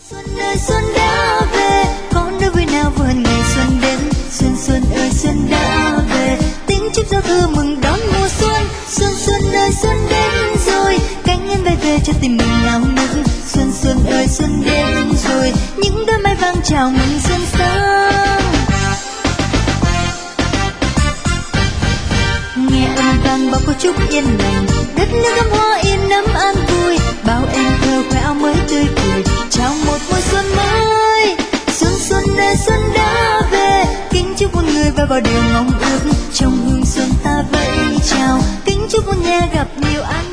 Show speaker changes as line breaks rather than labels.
Xuân ơi xuân đã về, có nơi vui nào vừa ngày xuân đến. Xuân xuân ơi xuân đã về, tiếng chúc giao thừa mừng đón mùa xuân. Xuân xuân ơi xuân đến rồi, cánh em bay về cho tình mình náo nức. Xuân xuân ơi xuân đến rồi, những đôi mai vàng chào mừng xuân sang. Nghe âm vang bao câu chúc yên lành, đất nước gấm hoa yên ấm an vui. Bao em thơ khoe áo mới tươi cười, chào một mùa xuân mới. Xuân xuân ơi xuân đã về, kính chúc muôn người và bao điều mong ước. Trong hương xuân ta vẫy chào, kính chúc muôn nhà gặp nhiều an